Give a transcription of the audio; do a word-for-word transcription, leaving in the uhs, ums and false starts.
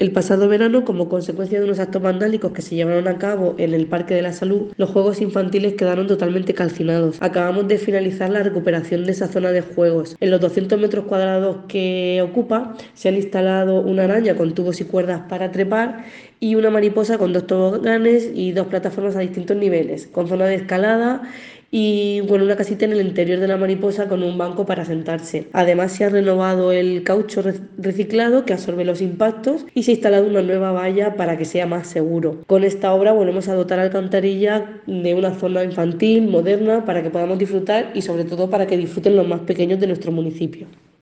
El pasado verano, como consecuencia de unos actos vandálicos que se llevaron a cabo en el Parque de la Salud, los juegos infantiles quedaron totalmente calcinados. Acabamos de finalizar la recuperación de esa zona de juegos. En los doscientos metros cuadrados que ocupa se han instalado una araña con tubos y cuerdas para trepar y una mariposa con dos toboganes y dos plataformas a distintos niveles, con zona de escalada y bueno, una casita en el interior de la mariposa con un banco para sentarse. Además se ha renovado el caucho reciclado que absorbe los impactos y se ha instalado una nueva valla para que sea más seguro. Con esta obra volvemos a dotar a Alcantarilla de una zona infantil moderna para que podamos disfrutar y sobre todo para que disfruten los más pequeños de nuestro municipio.